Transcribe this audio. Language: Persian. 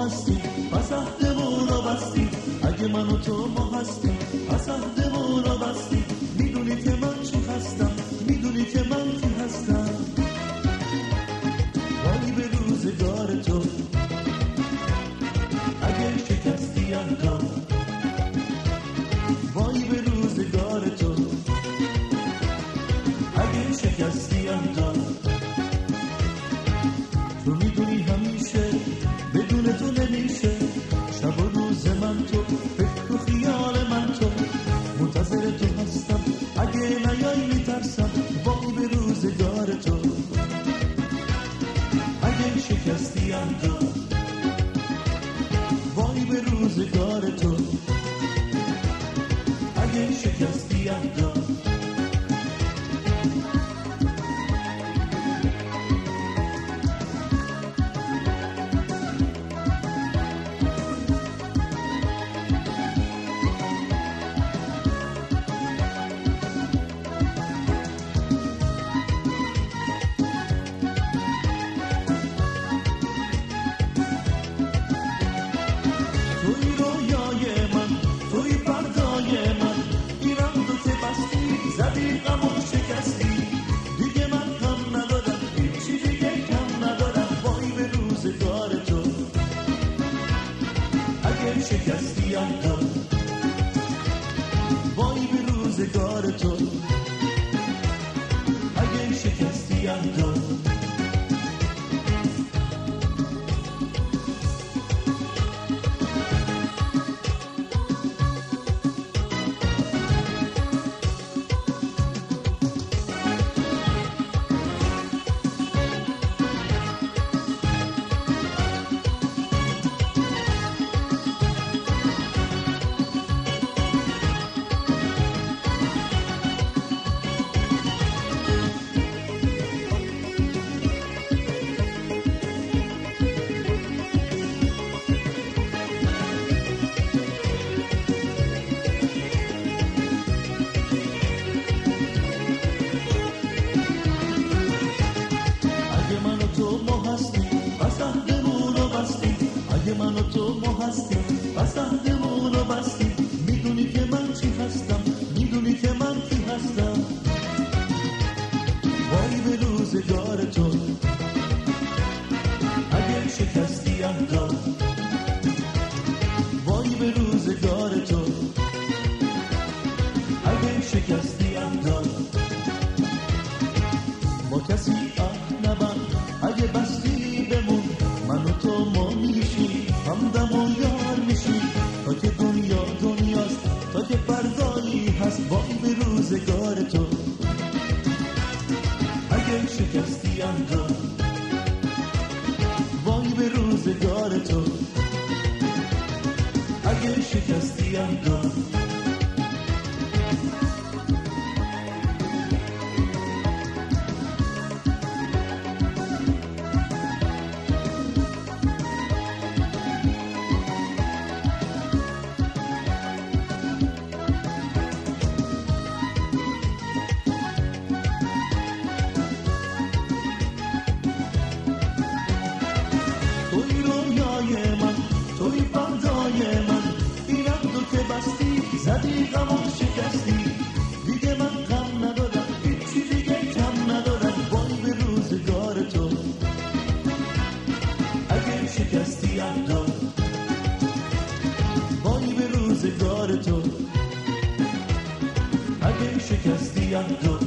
هستیم پس عهدمون رو بستیم. اگه من و تو ما هستیم پس عهدمون رو بستیم. میدونی که من چی هستم، میدونی که من کی هستم. وای به روزگار تو اگه شکستی عهدو. وای به روزگار تو اگه شکستی عهدو. تو میدونی همیشه بدون تو نمیشه. شب و روز من تو، فکر و خیال من تو. منتظر تو هستم اگه نیای میترسم. وای به روزگار تو اگه شکستی عهدو. وای به روزگار تو اگه شکستی عهدو. توی رویای من، توی فردای من. اینم تو که بستی زدی غم و شکستی. دیگه من کم ندارم، هیچی دیگه کم ندارم. وای به روزگار تو اگه شکستی عهدو. وای به روزگار تو اگه شکستی عهدو. اگه من و تو ما هستیم پس عهدمون رو بستیم. میدونی که من چی هستم، میدونی که من کی هستم. وای به روزگار تو اگه شکستی عهدو. وای به روزگار تو اگه شکستی عهدو. با کسی عهد نبند اگه بستی بمون. من و تو ما میشیم همدم و یار میشیم. تا که دنیا دنیاست، تا که فردایی هست. وای به روزگار تو اگه شکستی عهدو. وای به روزگار تو اگه شکستی عهدو. توی رویای من، توی فردای من. اینم تو که بستی زدی غم و شکستی. دیگه من غم ندارم، هیچی دیگه کم ندارم. وای به روزگار تو اگه شکستی عهدو. وای به روزگار تو اگه شکستی عهدو.